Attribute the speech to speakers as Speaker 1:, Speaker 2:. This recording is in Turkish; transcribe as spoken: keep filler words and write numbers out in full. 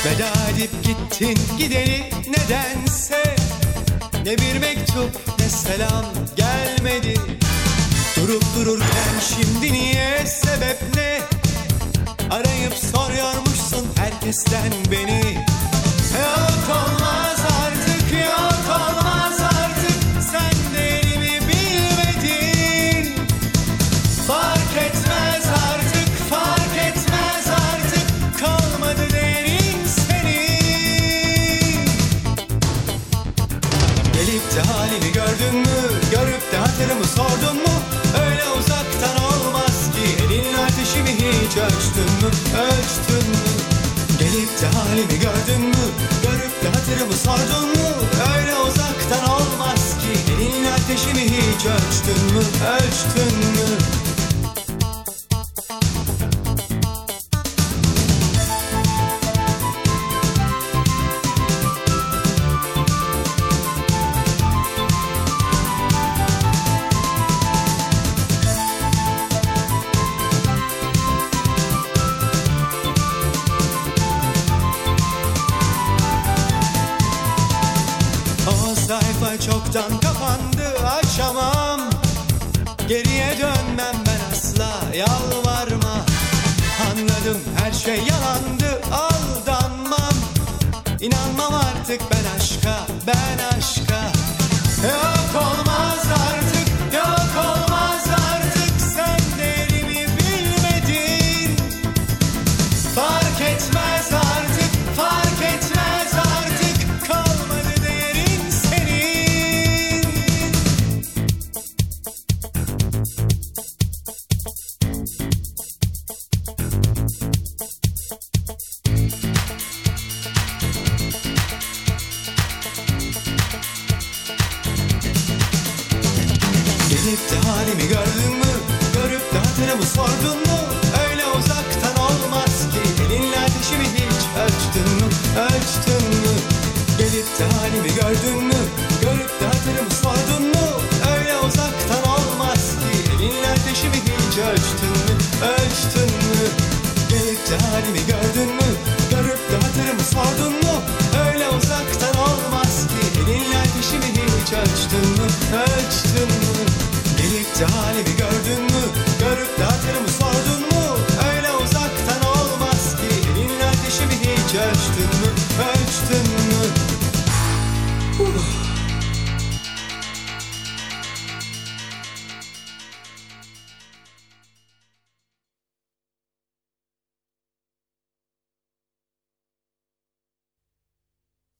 Speaker 1: Veda edip gittin gideli nedense, ne bir mektup ne selam gelmedi. Durup dururken şimdi niye, sebep ne? Arayıp soruyormuşsun herkesten beni. Yok olmaz artık, yok olmaz artık, sen değerimi bilmedin. Fark etmez artık, fark etmez artık, kalmadı değerin senin. Gelip de halimi gördün mü, görüp de hatırımı sordun mu? Öyle uzaktan olmaz ki, elinin ateşimi hiç ölçtün mü, ölçtün mü? Gelip de halimi gördün mü, görüp de hatırımı sordun mu? Öyle uzaktan olmaz ki, elinin ateşimi hiç ölçtün mü, ölçtün mü? Sayfa çoktan kapandı, açamam. Geriye dönmem ben asla, yalvarma. Anladım her şey yalandı, aldanmam. İnanmam artık ben aşka, ben aşka. Yok olmaz artık, yok olmaz artık, sen değerimi bilmedin. Fark etmez artık, fark etmez artık, kalmadı değerin senin. Gelip de halimi gördün mü, görüp de hatırımı sordun mu? Öyle uzaktan olmaz ki, elinle ateşimi hiç ölçtün mü, ölçtün mü? Gelip de halimi gördün mü, görüp de hatırımı sordun mu? Öyle uzaktan olmaz ki, elinle ateşimi hiç ölçtün mü, ölçtün mü? Gelip de halimi gördün mü, görüp de hatırımı sordun mu? Öyle uzaktan olmaz ki, elinle ateşimi hiç ölçtün mü, ölçtün mü? Gelip de halimi gördün mü, görüp de hatırımı sordun mu?